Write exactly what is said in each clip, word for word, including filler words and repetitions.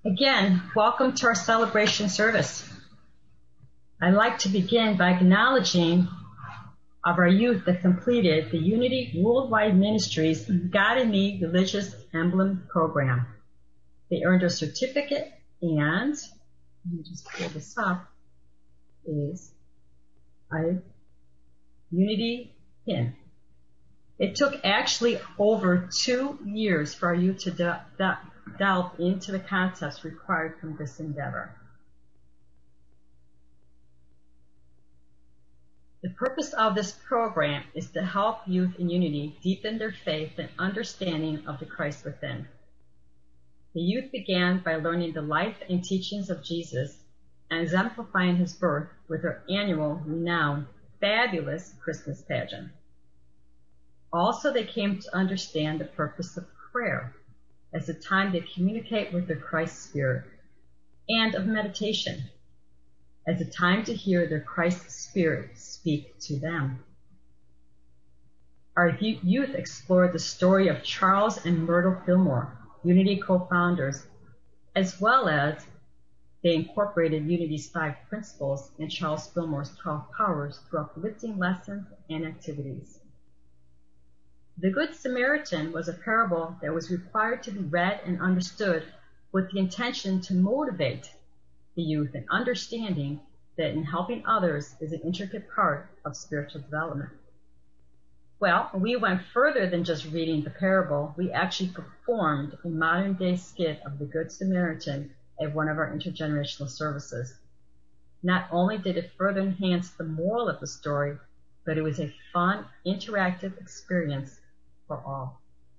Again, welcome to our celebration service. I'd like to begin by acknowledging of our youth that completed the Unity Worldwide Ministries God in Me Religious Emblem Program. They earned a certificate and, let me just pull this up, is a Unity pin. It took actually over two years for our youth to de- de- delve into the concepts required from this endeavor. The purpose of this program is to help youth in Unity deepen their faith and understanding of the Christ within. The youth began by learning the life and teachings of Jesus and exemplifying his birth with our annual, renowned, fabulous Christmas pageant. Also, they came to understand the purpose of prayer as a time to communicate with the Christ Spirit, and of meditation as a time to hear the Christ Spirit speak to them. Our youth explored the story of Charles and Myrtle Fillmore, Unity co-founders, as well as they incorporated Unity's five principles and Charles Fillmore's twelve powers through uplifting lessons and activities. The Good Samaritan was a parable that was required to be read and understood with the intention to motivate the youth in understanding that in helping others is an intricate part of spiritual development. Well, we went further than just reading the parable. We actually performed a modern-day skit of the Good Samaritan at one of our intergenerational services. Not only did it further enhance the moral of the story, but it was a fun, interactive experience for all.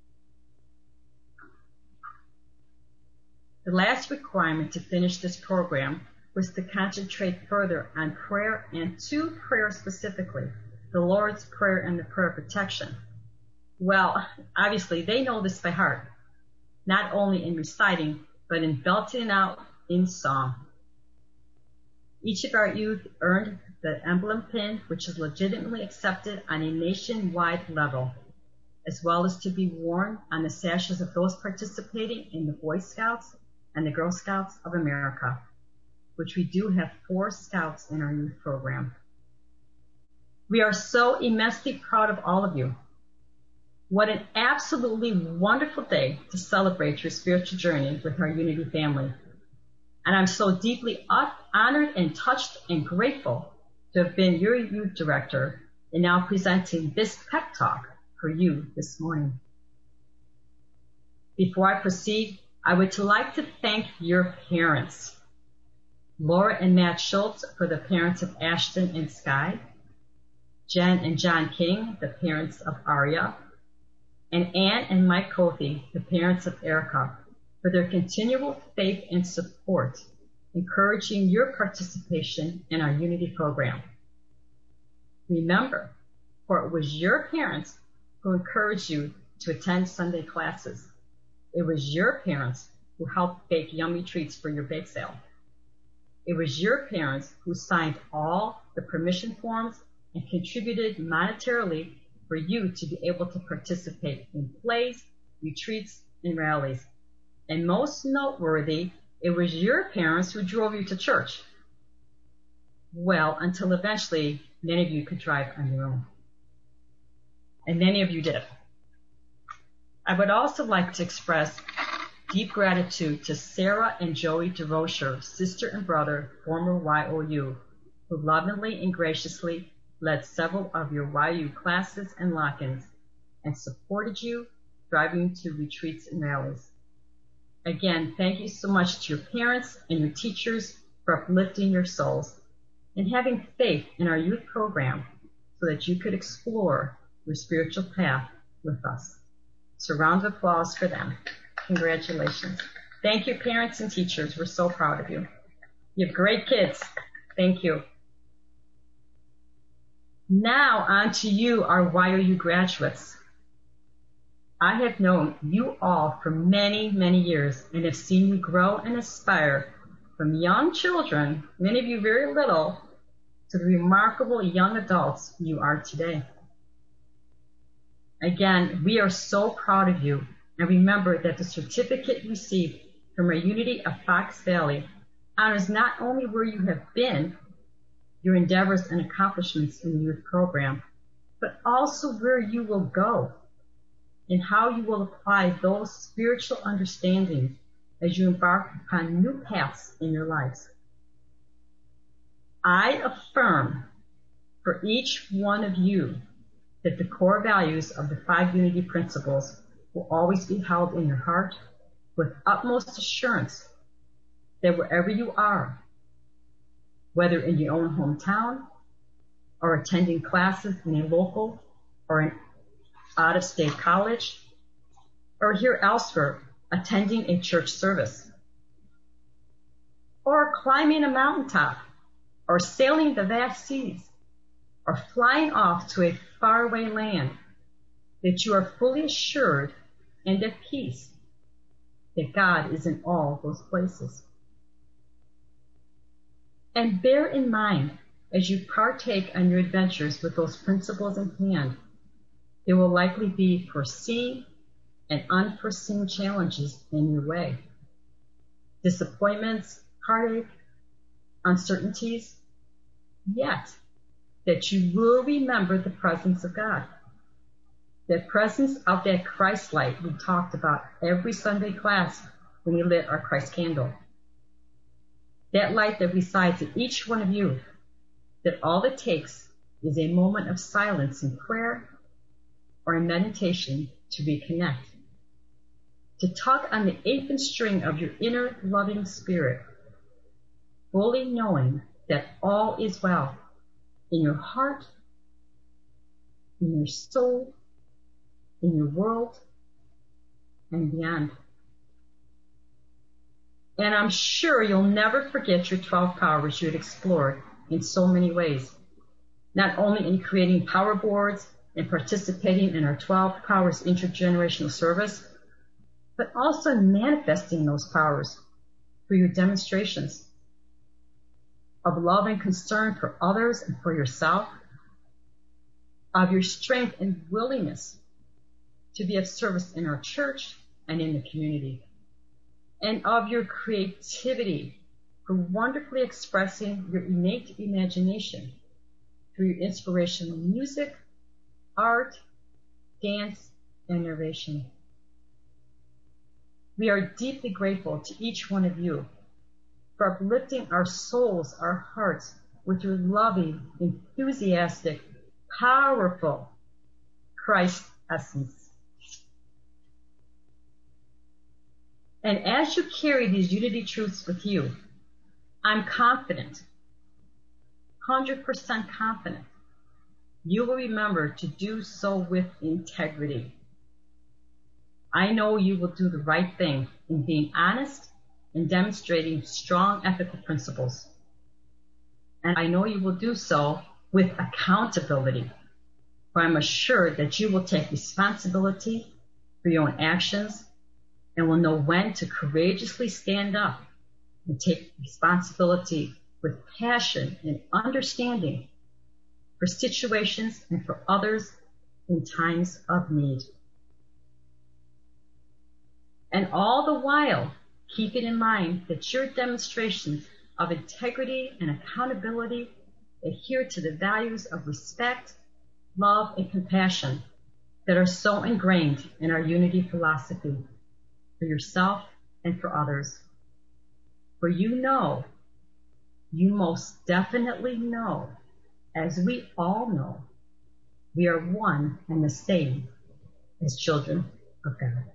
The last requirement to finish this program was to concentrate further on prayer and two prayers specifically, the Lord's Prayer and the prayer of protection. Well, obviously they know this by heart, not only in reciting, but in belting it out in song. Each of our youth earned the emblem pin, which is legitimately accepted on a nationwide level, as well as to be worn on the sashes of those participating in the Boy Scouts and the Girl Scouts of America, which we do have four scouts in our youth program. We are so immensely proud of all of you. What an absolutely wonderful day to celebrate your spiritual journey with our Unity family. And I'm so deeply honored and touched and grateful to have been your youth director and now presenting this pep talk for you this morning. Before I proceed, I would like to thank your parents, Laura and Matt Schultz, for the parents of Ashton and Sky, Jen and John King, the parents of Aria, and Ann and Mike Cothy, the parents of Erica, for their continual faith and support, encouraging your participation in our Unity program. Remember, for it was your parents who encouraged you to attend Sunday classes. It was your parents who helped bake yummy treats for your bake sale. It was your parents who signed all the permission forms and contributed monetarily for you to be able to participate in plays, retreats, and rallies. And most noteworthy, it was your parents who drove you to church. Well, until eventually many of you could drive on your own. And many of you did. I would also like to express deep gratitude to Sarah and Joey DeRocher, sister and brother, former Y O U, who lovingly and graciously led several of your Y U classes and lock-ins and supported you driving to retreats and rallies. Again, thank you so much to your parents and your teachers for uplifting your souls and having faith in our youth program so that you could explore your spiritual path with us. So round of applause for them. Congratulations. Thank you, parents and teachers. We're so proud of you. You have great kids. Thank you. Now on to you, our Y O U graduates. I have known you all for many, many years and have seen you grow and aspire from young children, many of you very little, to the remarkable young adults you are today. Again, we are so proud of you, and remember that the certificate you received from our Unity of Fox Valley honors not only where you have been, your endeavors and accomplishments in the youth program, but also where you will go and how you will apply those spiritual understandings as you embark upon new paths in your lives. I affirm for each one of you that the core values of the five Unity principles will always be held in your heart with utmost assurance that wherever you are, whether in your own hometown or attending classes in a local or an out-of-state college, or here elsewhere attending a church service, or climbing a mountaintop, or sailing the vast seas, or flying off to a faraway land, that you are fully assured and at peace that God is in all those places. And bear in mind, as you partake on your adventures with those principles in hand, there will likely be foreseen and unforeseen challenges in your way. Disappointments, heartache, uncertainties, yet that you will remember the presence of God. The presence of that Christ light we talked about every Sunday class when we lit our Christ candle. That light that resides in each one of you, that all it takes is a moment of silence in prayer or in meditation to reconnect, to tug on the eighth string of your inner loving spirit, fully knowing that all is well in your heart, in your soul, in your world, and beyond. And I'm sure you'll never forget your twelve powers you had explored in so many ways, not only in creating power boards and participating in our twelve powers intergenerational service, but also in manifesting those powers through your demonstrations of love and concern for others and for yourself, of your strength and willingness to be of service in our church and in the community, and of your creativity for wonderfully expressing your innate imagination through your inspirational music, art, dance, and narration. We are deeply grateful to each one of you for uplifting our souls, our hearts, with your loving, enthusiastic, powerful Christ essence. And as you carry these unity truths with you, I'm confident, one hundred percent confident, you will remember to do so with integrity. I know you will do the right thing in being honest and demonstrating strong ethical principles. And I know you will do so with accountability, for I'm assured that you will take responsibility for your own actions and will know when to courageously stand up and take responsibility with passion and understanding for situations and for others in times of need. And all the while, keep it in mind that your demonstrations of integrity and accountability adhere to the values of respect, love, and compassion that are so ingrained in our unity philosophy for yourself and for others. For you know, you most definitely know, as we all know, we are one and the same as children of God.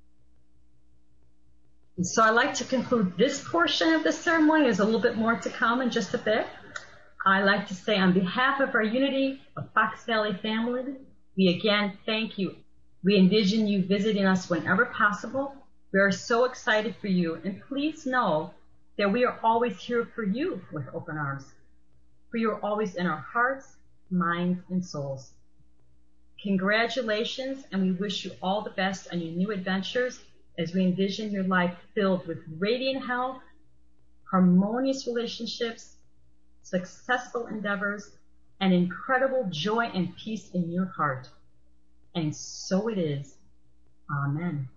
And so I'd like to conclude this portion of the ceremony. There's a little bit more to come in just a bit. I'd like to say on behalf of our Unity of Fox Valley family, we again thank you. We envision you visiting us whenever possible. We are so excited for you, and please know that we are always here for you with open arms. For you are always in our hearts, minds, and souls. Congratulations, and we wish you all the best on your new adventures as we envision your life filled with radiant health, harmonious relationships, successful endeavors, and incredible joy and peace in your heart. And so it is. Amen.